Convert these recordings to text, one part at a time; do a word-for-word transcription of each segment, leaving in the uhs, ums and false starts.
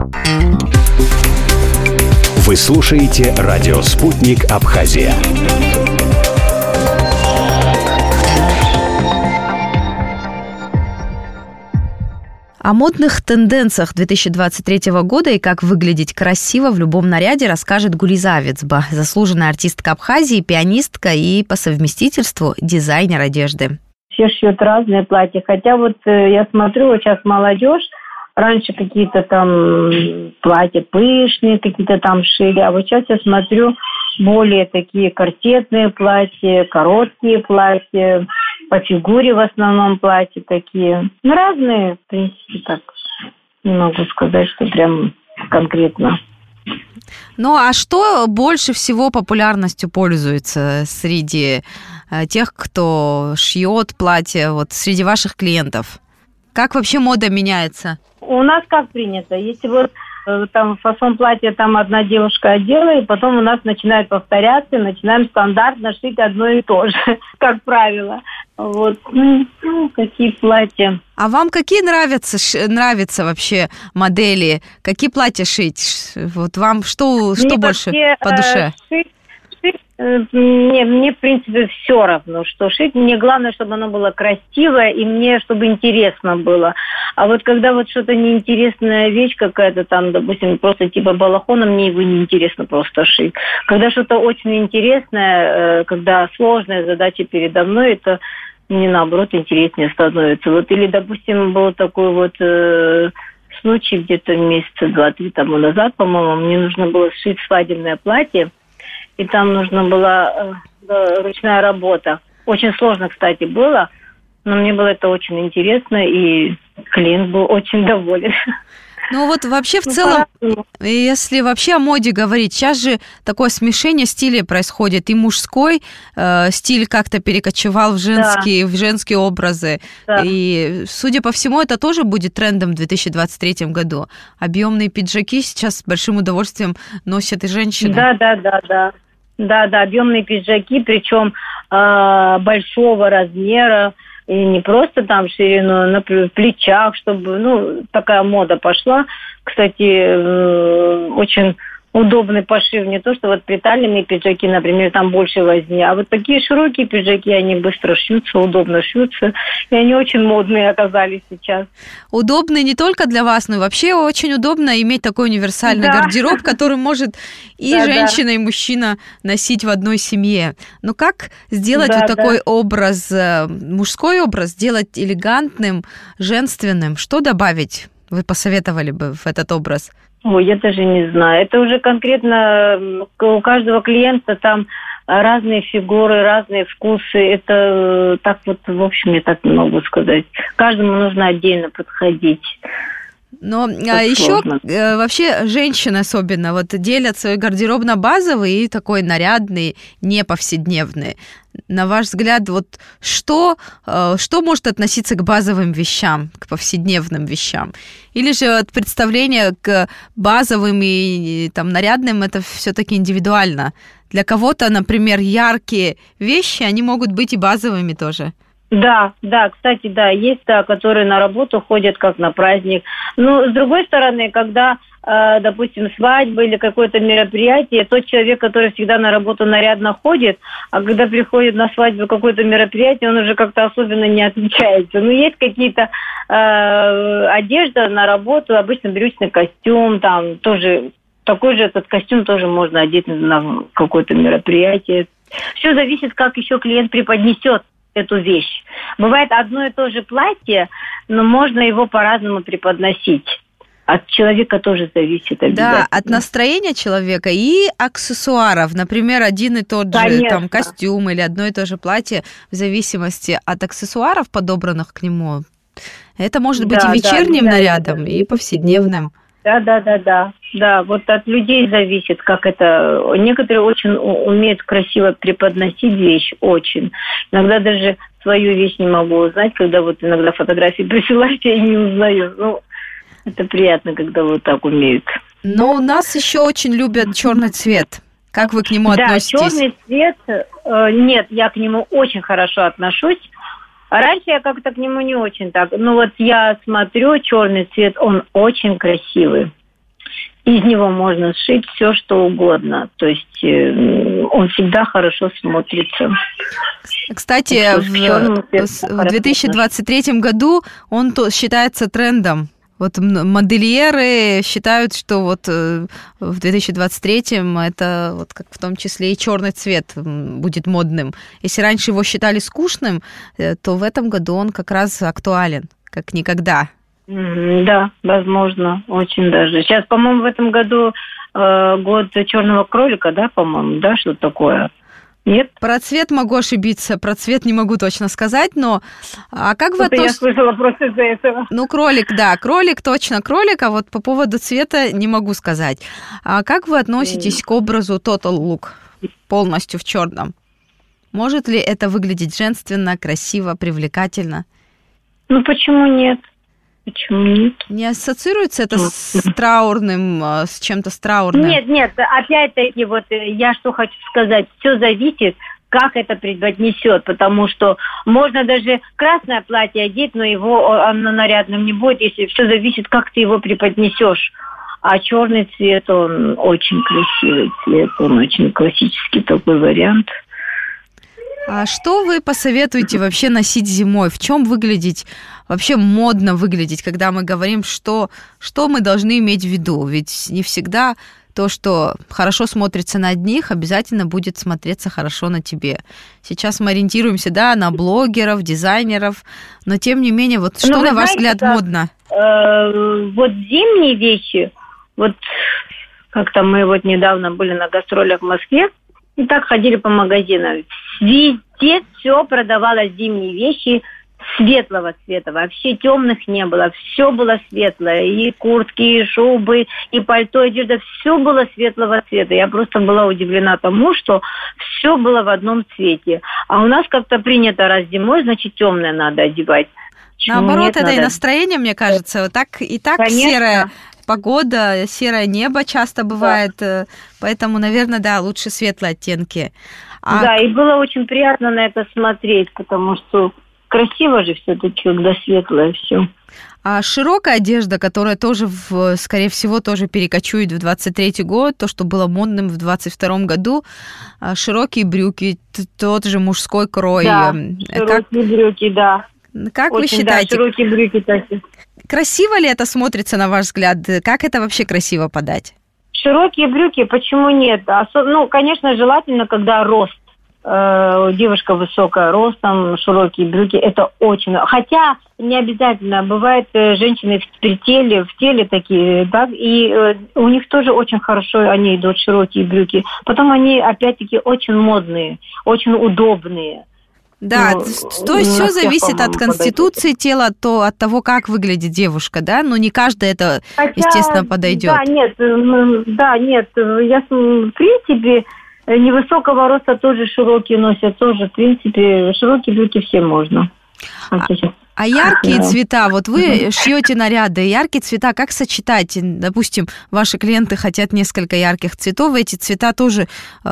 Вы слушаете радио «Спутник Абхазия». О модных тенденциях две тысячи двадцать третьего года и как выглядеть красиво в любом наряде расскажет Гулиза Авецба, заслуженная артистка Абхазии, пианистка и по совместительству дизайнер одежды. Все шьют разные платья, хотя вот я смотрю, вот сейчас молодежь, раньше какие-то там платья пышные, какие-то там шили, а вот сейчас я смотрю более такие корсетные платья, короткие платья, по фигуре в основном платья такие. Ну, разные, в принципе, так. Не могу сказать, что прям конкретно. Ну, а что больше всего популярностью пользуется среди тех, кто шьет платья, вот среди ваших клиентов? Как вообще мода меняется? У нас как принято, если вот там фасон платья там одна девушка одела, и потом у нас начинает повторяться, и начинаем стандартно шить одно и то же, как правило. Вот, ну, какие платья. А вам какие нравятся, нравятся вообще модели? Какие платья шить? Вот вам что, что больше вообще, по душе? Шить, шить, мне, мне, в принципе, все равно, что шить. Мне главное, чтобы оно было красивое, и мне, чтобы интересно было. А вот когда вот что-то неинтересная вещь какая-то там, допустим, просто типа балахона, мне его неинтересно просто шить. Когда что-то очень интересное, когда сложная задача передо мной, это мне, наоборот, интереснее становится. Вот, или, допустим, был такой вот э, случай где-то месяца два-три тому назад, по-моему, мне нужно было сшить свадебное платье, и там нужна была э, ручная работа. Очень сложно, кстати, было, но мне было это очень интересно, и клиент был очень доволен. Ну вот вообще в ну, целом, по-разному. Если вообще о моде говорить, сейчас же такое смешение стилей происходит. И мужской э, стиль как-то перекочевал в женские, да. в женские образы. Да. И, судя по всему, это тоже будет трендом в две тысячи двадцать третьем году. Объемные пиджаки сейчас с большим удовольствием носят и женщины. Да, да, да, да. Да, да, объемные пиджаки, причем э, большого размера. И не просто там ширину, на плечах, чтобы, ну, такая мода пошла. Кстати, очень удобный пошив, не то, что вот приталенные пиджаки, например, там больше возни, а вот такие широкие пиджаки, они быстро шьются, удобно шьются, и они очень модные оказались сейчас. Удобные не только для вас, но и вообще очень удобно иметь такой универсальный да. гардероб, который может и да, женщина, да. и мужчина носить в одной семье. Но как сделать да, вот такой да. образ, мужской образ, сделать элегантным, женственным? Что добавить вы посоветовали бы в этот образ? Ой, я даже не знаю. Это уже конкретно у каждого клиента там разные фигуры, разные вкусы. Это так вот, в общем, я так не могу сказать. Каждому нужно отдельно подходить. Но а еще э, вообще женщины особенно вот делят свой гардероб на базовый и такой нарядный, не повседневный. На ваш взгляд, вот что, э, что может относиться к базовым вещам, к повседневным вещам? Или же от представления к базовым и, и там, нарядным это все-таки индивидуально? Для кого-то, например, яркие вещи, они могут быть и базовыми тоже. Да, да, кстати, да, есть, да, которые на работу ходят как на праздник. Но, с другой стороны, когда, э, допустим, свадьба или какое-то мероприятие, тот человек, который всегда на работу нарядно ходит, а когда приходит на свадьбу какое-то мероприятие, он уже как-то особенно не отличается. Но есть какие-то э, одежда на работу, обычно брючный костюм, там тоже такой же этот костюм тоже можно одеть на какое-то мероприятие. Все зависит, как еще клиент преподнесет эту вещь. Бывает одно и то же платье, но можно его по-разному преподносить. От человека тоже зависит обязательно. Да, от настроения человека и аксессуаров. Например, один и тот Конечно. же там, костюм или одно и то же платье, в зависимости от аксессуаров, подобранных к нему. Это может быть да, и вечерним да, нарядом, да, и повседневным. Да, да, да, да. Да, вот от людей зависит, как это. Некоторые очень умеют красиво преподносить вещь, очень. Иногда даже свою вещь не могу узнать, когда вот иногда фотографии присылают, я не узнаю. Ну, это приятно, когда вот так умеют. Но у нас еще очень любят черный цвет. Как вы к нему да, относитесь? Да, черный цвет, э, нет, я к нему очень хорошо отношусь. Раньше я как-то к нему не очень так. Ну вот я смотрю, черный цвет, он очень красивый. из него можно сшить все, что угодно. То есть э, он всегда хорошо смотрится. Кстати, в, в две тысячи двадцать третьем году он то, считается трендом. Вот модельеры считают, что вот в две тысячи двадцать третьем это вот как в том числе и черный цвет будет модным. Если раньше его считали скучным, то в этом году он как раз актуален, как никогда. Да, возможно, очень даже. Сейчас, по-моему, в этом году э, год черного кролика, да, по-моему, да, что такое? Нет? Про цвет могу ошибиться, про цвет не могу точно сказать, но а как вы относитесь... Я слышала просто из-за этого. Ну, кролик, да, кролик, точно кролик, а вот по поводу цвета не могу сказать. А как вы относитесь mm. к образу Total Look полностью в черном? Может ли это выглядеть женственно, красиво, привлекательно? Ну, почему нет? Почему нет? Не ассоциируется это с траурным, с чем-то с траурным? Нет, нет, опять-таки, вот я что хочу сказать, все зависит, как это преподнесет, потому что можно даже красное платье одеть, но его оно нарядным не будет, если все зависит, как ты его преподнесешь. А черный цвет, он очень красивый цвет, он очень классический такой вариант. А что вы посоветуете вообще носить зимой? В чем выглядеть, вообще модно выглядеть, когда мы говорим, что, что мы должны иметь в виду? Ведь не всегда то, что хорошо смотрится на одних, обязательно будет смотреться хорошо на тебе. Сейчас мы ориентируемся, да, на блогеров, дизайнеров, но тем не менее, вот что, на ваш взгляд, как, модно? Э, вот зимние вещи, вот как-то мы вот недавно были на гастролях в Москве, и так ходили по магазинам. Везде все продавалось зимние вещи светлого цвета. Вообще темных не было. Все было светлое. И куртки, и шубы, и пальто, и одежда. Все было светлого цвета. Я просто была удивлена тому, что все было в одном цвете. А у нас как-то принято, раз зимой, значит, темное надо одевать. Почему Наоборот, нет, это надо... и настроение, мне кажется. Так, и так Конечно. серое... Погода, серое небо часто бывает, да. Поэтому, наверное, да, лучше светлые оттенки. А... Да, и было очень приятно на это смотреть, потому что красиво же все-таки, когда светлое все. А широкая одежда, которая тоже, в, скорее всего, тоже перекочует в двадцать третий год, то, что было модным в двадцать втором году, широкие брюки, тот же мужской крой. Да, широкие как... брюки, да. Как очень, вы считаете? Да, широкие брюки такие. Красиво ли это смотрится, на ваш взгляд? Как это вообще красиво подать? Широкие брюки, почему нет? Ну, конечно, желательно, когда рост. Э, девушка высокая ростом, широкие брюки, это очень... Хотя не обязательно. Бывают женщины в теле, в теле такие, так, и э, у них тоже очень хорошо они идут, широкие брюки. Потом они, опять-таки, очень модные, очень удобные. Да, ну, то есть все зависит от конституции подойдет. Тела, то от того, как выглядит девушка, да, но не каждая это, Хотя, естественно, подойдет. Да, нет, да, нет, я, в принципе, невысокого роста тоже широкие носят, тоже, в принципе, широкие брюки все можно. А, а яркие цвета, вот вы шьете наряды, яркие цвета, как сочетать? Допустим, ваши клиенты хотят несколько ярких цветов, эти цвета тоже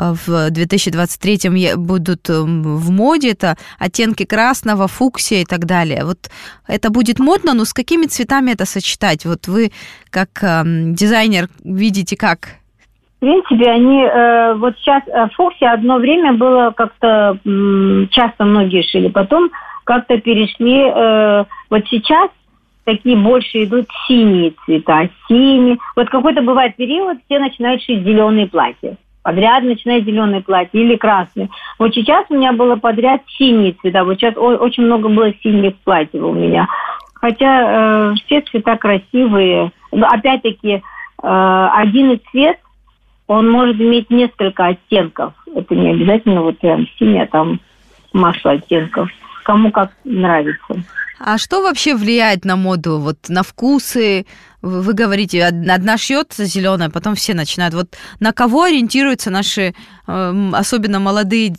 в две тысячи двадцать третьем будут в моде, это оттенки красного, фуксия и так далее. Вот это будет модно, но с какими цветами это сочетать? Вот вы как дизайнер видите как? В принципе, они э, вот сейчас э, фуксия одно время было как-то э, часто многие шили, потом как-то перешли, э, вот сейчас такие больше идут синие цвета, синие. Вот какой-то бывает период, все начинают шить зеленые платья. Подряд начинают зеленые платья или красные. Вот сейчас у меня было подряд синие цвета. Вот сейчас о- очень много было синих платьев у меня. Хотя э, все цвета красивые. Но опять-таки, э, один цвет, он может иметь несколько оттенков. Это не обязательно вот прям синий, а там масса оттенков. Кому как нравится. А что вообще влияет на моду, вот на вкусы? Вы говорите, одна шьется зеленая, потом все начинают. Вот на кого ориентируются наши, особенно молодые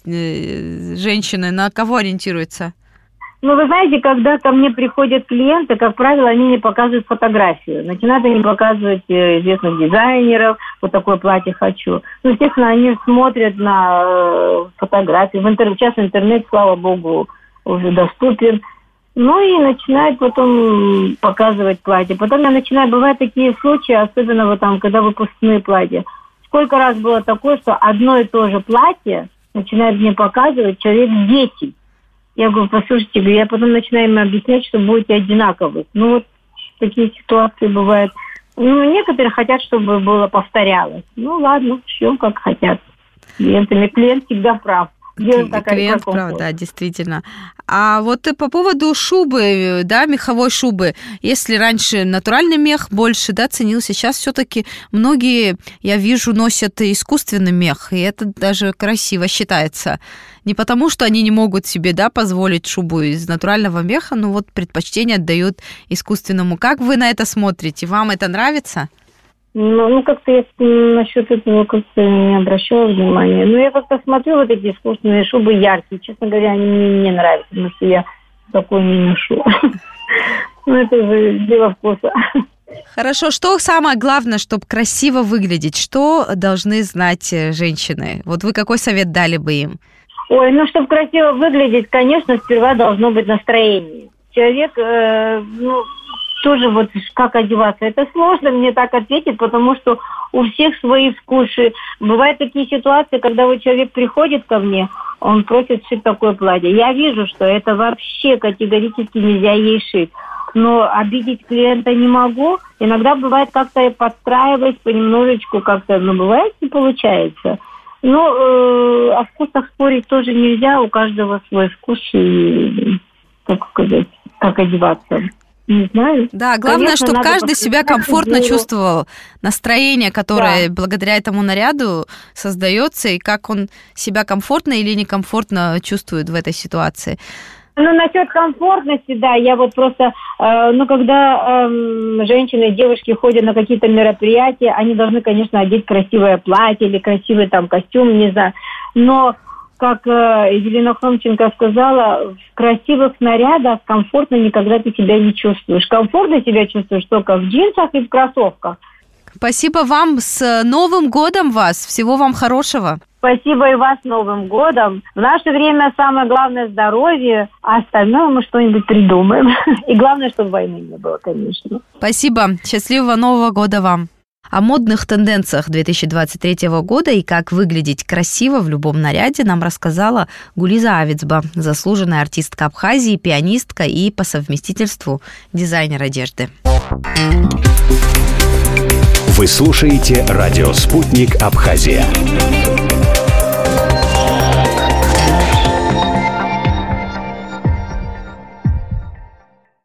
женщины, на кого ориентируются? Ну, вы знаете, когда ко мне приходят клиенты, как правило, они не показывают фотографию. Начинают они показывать известных дизайнеров, вот такое платье хочу. Ну, естественно, они смотрят на фотографии. В интернет, сейчас интернет, слава богу, уже доступен. Ну и начинает потом показывать платье. Потом я начинаю, бывают такие случаи, особенно вот там, когда выпускные платья. Сколько раз было такое, что одно и то же платье начинает мне показывать человек десять. Я говорю, послушайте, я потом начинаю им объяснять, что будете одинаковы. Ну вот такие ситуации бывают. Ну, некоторые хотят, чтобы было повторялось. Ну ладно, шьем как хотят. Клиентами клиент всегда прав. Клиент прав, да, действительно. А вот по поводу шубы, да, меховой шубы, если раньше натуральный мех больше, да, ценился, сейчас все-таки многие, я вижу, носят искусственный мех, и это даже красиво считается. Не потому, что они не могут себе, да, позволить шубу из натурального меха, но вот предпочтение отдают искусственному. Как вы на это смотрите? Вам это нравится? Ну, ну, как-то я насчет этого как-то не обращала внимания. Но я как-то смотрю вот эти искусственные шубы яркие. Честно говоря, они мне не нравятся, потому что я такой не ношу. Ну, это же дело вкуса. Хорошо. Что самое главное, чтобы красиво выглядеть? Что должны знать женщины? Вот вы какой совет дали бы им? Ой, ну, чтобы красиво выглядеть, конечно, сперва должно быть настроение. Человек, э, ну... тоже вот как одеваться. Это сложно мне так ответить, потому что у всех свои вкусы. Бывают такие ситуации, когда вот человек приходит ко мне, он просит шить такое платье. Я вижу, что это вообще категорически нельзя ей шить. Но обидеть клиента не могу. Иногда бывает как-то я подстраиваюсь понемножечку, как-то, но бывает не получается. Но э, о вкусах спорить тоже нельзя. У каждого свой вкус и, как сказать, как одеваться. Не знаю. Да, главное, конечно, чтобы каждый себя комфортно чувствовал. Настроение, которое да. благодаря этому наряду создается, и как он себя комфортно или некомфортно чувствует в этой ситуации. Ну, насчет комфортности, да, я вот просто, э, ну, когда э, женщины, девушки ходят на какие-то мероприятия, они должны, конечно, одеть красивое платье или красивый там костюм, не знаю, но... Как э, Елена Хомченко сказала, в красивых нарядах комфортно никогда ты себя не чувствуешь. Комфортно себя чувствуешь только в джинсах и в кроссовках. Спасибо вам. С Новым годом вас. Всего вам хорошего. Спасибо и вас с Новым годом. В наше время самое главное здоровье, а остальное мы что-нибудь придумаем. И главное, чтобы войны не было, конечно. Спасибо. Счастливого Нового года вам. О модных тенденциях две тысячи двадцать третьего года и как выглядеть красиво в любом наряде нам рассказала Гулиза Авицба, заслуженная артистка Абхазии, пианистка и по совместительству дизайнер одежды. Вы слушаете «Радио Спутник Абхазия».